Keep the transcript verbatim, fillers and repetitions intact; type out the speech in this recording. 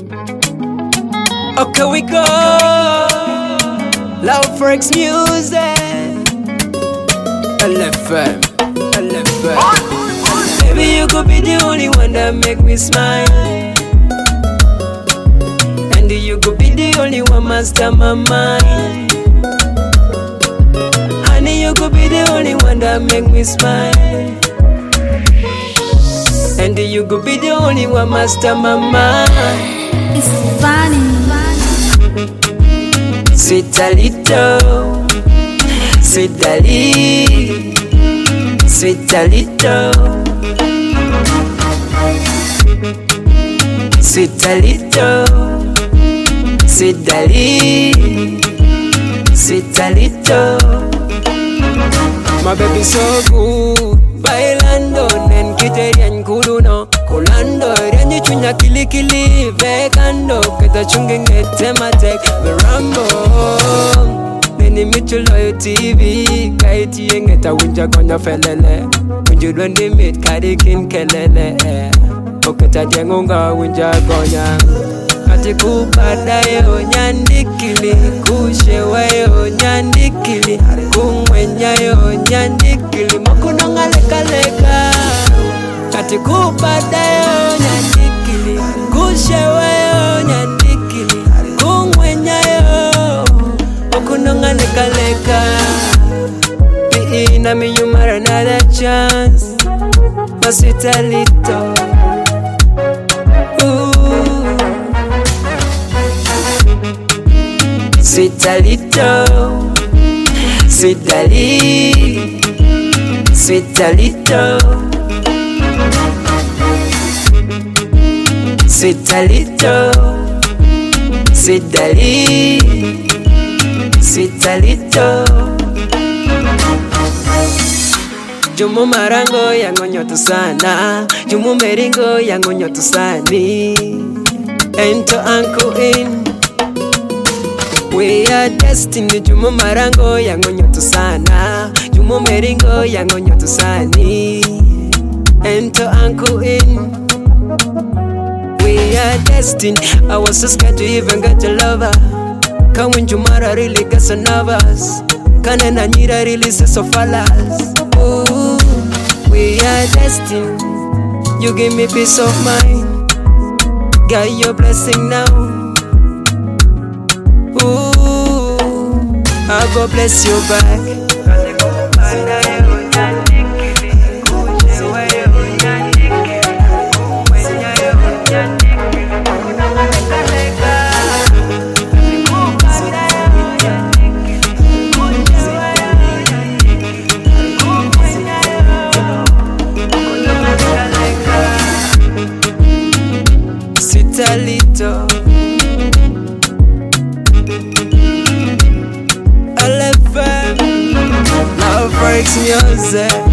Okay, we go. Loud Freaks Music. L F M, L F M. Maybe you could be the only one that make me smile, and you could be the only one master my mind. Honey, you could be the only one that make me smile, and you could be the only one master my mind. It's funny. Sweet Alito, sweet Ali, sweet Alito, sweet Alito, sweet Ali, sweet Alito. My baby so good, bailando nen kiterian kuruno, kulando renyi chunya kili kili vekando, keta chungi ngete matek berambo. Neni michulo yo T V, kaiti yengeta winja konya felele, winju dwendi mit karikin kelele, oketa diengunga winja konya. Kati kupada yo nyandikili, kushewa yo nyandikili, kumwenya yo nyandikili, mokunonga leka leka. Kati kupada yo nyandikili, kushewa yo nyandikili, kumwenya yo mokunonga leka leka. Be in a me you mar another chance, oh sweet Alito. Sweet Alito, sweet Ali, sweet Alito, sweet Alito, sweet Ali, sweet Alito. Jumu marango yango nyoto sana, jumu meringo yango nyoto sani. Ento anko in, we are destined. Jumu marango yango nyoto sana, jumu meringo yango nyoto sani. Ento anko in, we are destined. I was so scared to even get a lover. Can when Jumara really get some nervous, can and Anira really say so falas. Ooh, we are destined. You give me peace of mind, got your blessing now. Ooh, I go bless you back. Sweet Alito, L F M, Loud Freaks Music.